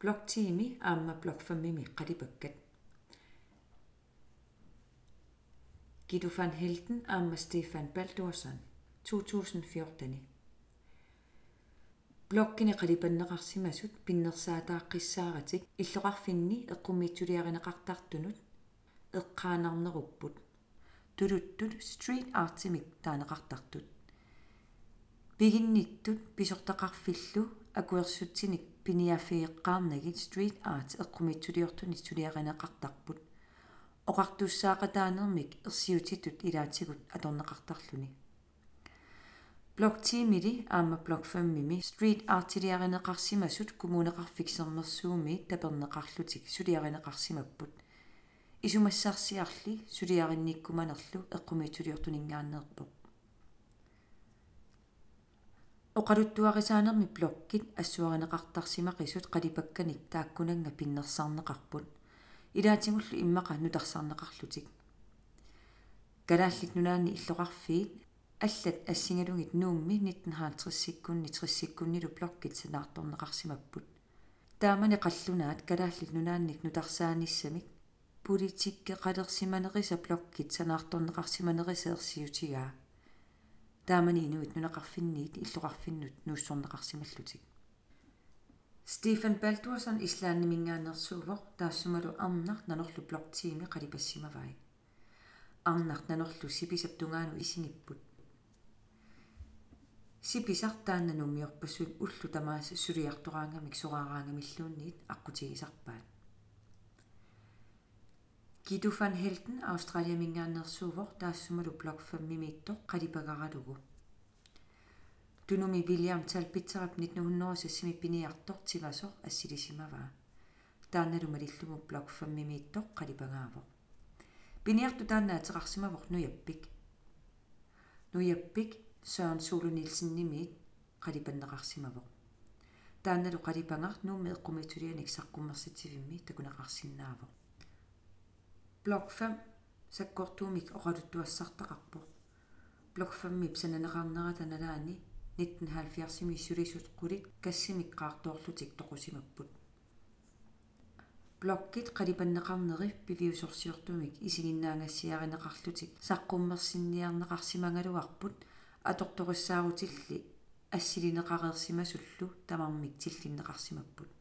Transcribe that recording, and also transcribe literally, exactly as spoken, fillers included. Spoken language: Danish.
Blogtiimi aamma blogfamimi qalipakkat. Gitte van Helten aamma Stefan Baldursson tyve fjorton. Bloggini qalipanneqarsimasut pinnersaataaqqisaaratik illoqarfinni eqqumiitsuliarineqartartunut eqqaanarnerupput tuluttut street artimik taaneqartartut piginnittut pisortaqarfillu akuersutsinik piniafiiqqaarnagit street art eqqumiitsuliortuni suliarineqartarput oqartussaaqataanermik ersiutitut ilaatigut atorneqartarluni Blogtiimili aamma blogfammimi street artiliarineqarsimasut kumuuneqarfiksernersuumi taperneqarlutik suliarineqarsimapput isumassarsiarli suliarinnikkumanerlu eqqumiituliortuningaanneerpoq oqaluttuarisaanermi bloggit assuarineqartarsimaqisut qalipakkanik taakkunanga pinnersarneqarput ilaatimullu immaqa nutarsarneqarlutik kalaallit nunaanni illoqarfiit аллат ассингалугит нуумми nitten halvtreds-sikkunni tres-sikkunnilu bloggit санаарторнеқарсимаппут таамани қаллунаат калааллит нунаанник нутарсааниссамик политикке қалерсиманериса блоггит санаарторнеқарсиманериса ерсиутигаа таамани инуит нунақарфинниит иллоқарфиннут нууссорнеқарсималлутик Stefan Baldursson ислааннимингаанерсуувоқ таассумалу арнар нанорлу блогтиими қалипассимавай арнар нанорлу сиписап тунгаану исингиппут сиписартаанна нуммиорпассуит уллу тамааса сулиартораангамик сораараангамиллуунниит аққутигисарпаат Gitte van Helten Australiamingaanерсуувоқ таассумалу блогфаммимииттоқ қалипагаралугу тунуми William Talbitserap nitten sessimi piniartoq tivasoq assilisimaavaa таанналу малиллугу блогфаммимииттоқ қалипагаавоқ пиниарту тааннаатеқарсимавоқ нуяппик нуяппик Søren Solo Nielsen-nimmiit qalipannеқарсимавоқ таанналу қалипангар нуумми эққумитулианик саққуммерситивимми такунеқарсинаавоқ блог фем саккортуумик оқалуттуассартақарпоқ блог феммип сананеқарнерата налаани nitten halvfjerds-ими сулисут қулик кассимиккаартоорлутик тоқусимаппут блоггит қалипаннеқарнери пивиусорсиортумик исигиннаангассиаринеқарлутик саққуммерсинниарнеқарсимангалуарпут аторторуссаарутилли ассилинеқареерсимасуллу тамармик тиллиннеқарсимаппут